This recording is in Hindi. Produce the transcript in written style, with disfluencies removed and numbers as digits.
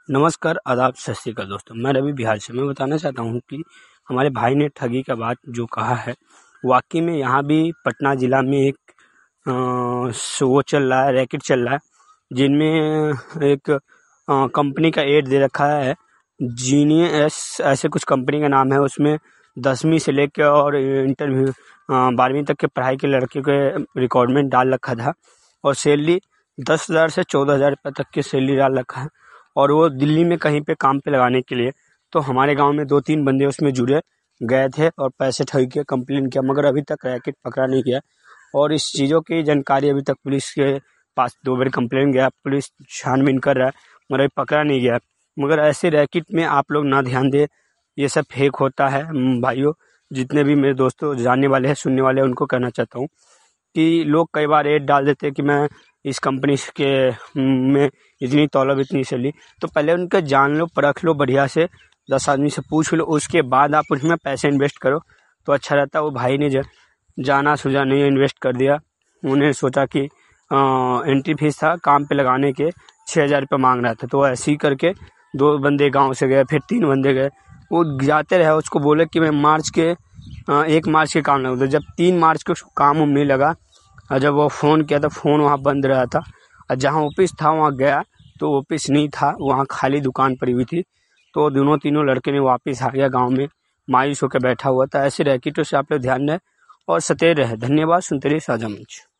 नमस्कार, आदाब, सत श्री अकाल दोस्तों। मैं रवि बिहार से। मैं बताना चाहता हूँ कि हमारे भाई ने ठगी का बात जो कहा है, वाकई में यहाँ भी पटना ज़िला में एक वो चल रहा है, रैकेट चल रहा है, जिनमें एक कंपनी का एड दे रखा है, जीनियस ऐसे कुछ कंपनी का नाम है। उसमें 10वीं से लेकर और इंटरव्यू 12वीं तक के पढ़ाई के लड़के के रिक्वायरमेंट डाल रखा था, और सैलरी 10,000 से 14,000 रुपये तक की सैलरी डाल रखा है, और वो दिल्ली में कहीं पे काम पे लगाने के लिए। तो हमारे गांव में 2-3 बंदे उसमें जुड़े गए थे और पैसे ठग के कंप्लेन किया, मगर अभी तक रैकेट पकड़ा नहीं गया। और इस चीज़ों की जानकारी अभी तक पुलिस के पास 2 बार कंप्लेन गया, पुलिस छानबीन कर रहा है, मगर अभी पकड़ा नहीं गया। मगर ऐसे रैकेट में आप लोग ना ध्यान दें, ये सब फेक होता है। भाइयों, जितने भी मेरे दोस्तों जानने वाले हैं, सुनने वाले हैं, उनको कहना चाहता हूँ कि लोग कई बार एड डाल देते हैं कि मैं इस कंपनी के में इतनी तलब, इतनी सैलरी। तो पहले उनका जान लो, परख लो, बढ़िया से 10 आदमी से पूछ लो, उसके बाद आप उसमें पैसे इन्वेस्ट करो तो अच्छा रहता। वो भाई ने जाना सूझा नहीं इन्वेस्ट कर दिया। उन्हें सोचा कि एंट्री फीस था, काम पे लगाने के 6,000 रुपये मांग रहा था। तो ऐसे ही करके 2 बंदे गाँव से गए, फिर 3 बंदे गए। वो जाते रहे, उसको बोले कि मैं 1 मार्च के काम लगा। जब 3 मार्च को काम नहीं लगा, और जब वो फ़ोन किया तो फ़ोन वहाँ बंद रहा था, और जहाँ ऑफिस था वहाँ गया तो ऑफिस नहीं था, वहाँ खाली दुकान पड़ी हुई थी। तो तीनों लड़के ने वापस आ गया गांव में, मायूस होकर बैठा हुआ था। ऐसे रैकेटों से आप लोग ध्यान दें और सतर्क रहे। धन्यवाद। सुनते रहिए साझा मंच।